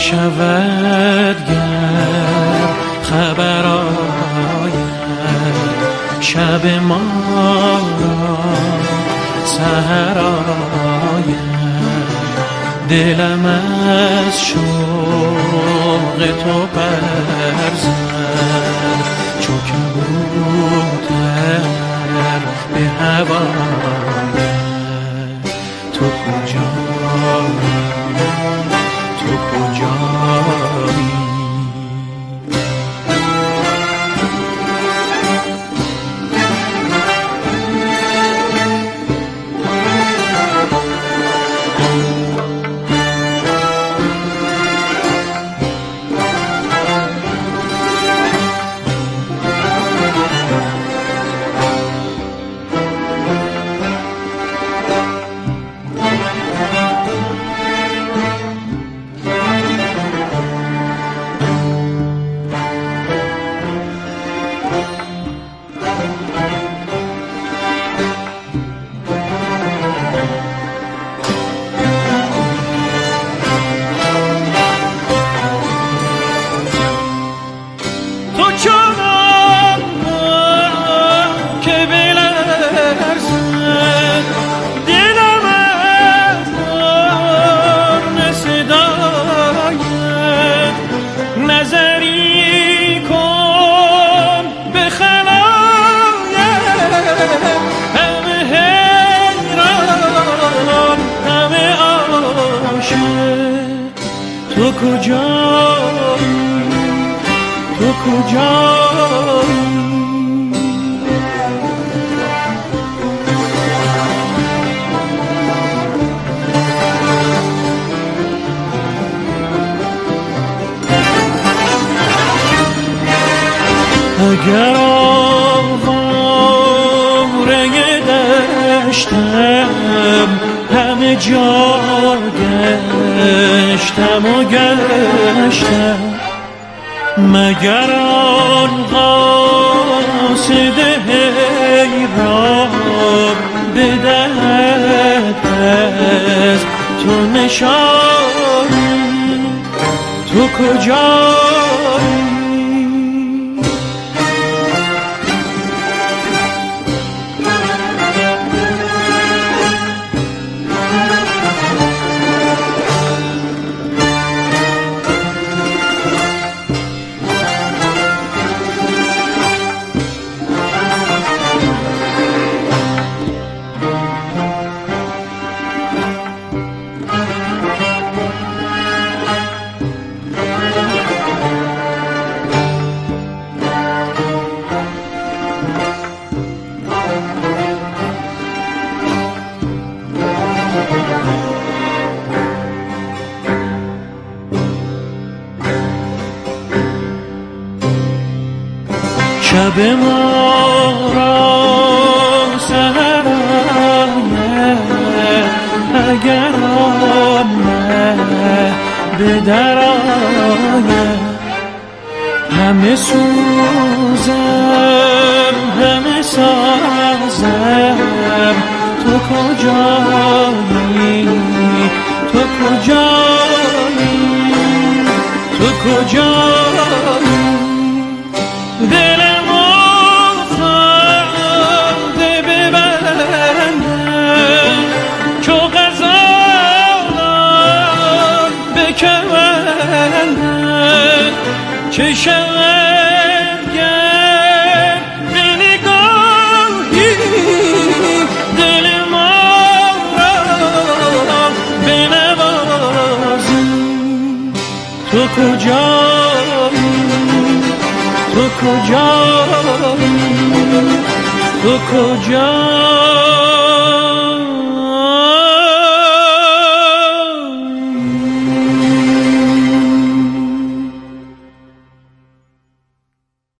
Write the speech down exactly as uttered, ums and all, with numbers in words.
شود گر خبر آید شب ما را سحر آید دلم از شوق تو پر زد چو کبوتر به هوایت تو کجایی تو کجایی تو کجایی تو کجایی اگر آواره دشتم همه جا گشتم و گشتم مگر آن قاصد حیران بدهد از تو نشانی تو کجایی شب ما را سحر آید اگر آمد به در آید همه سوزم همه سازم تو کجایی تو کجایی تو کجایی دلم افتاده به بندم چو غزالان به کمندم چه شود گر به نگاهی دل ما را بنوازی تو کجایی تو کجایی تو کجایی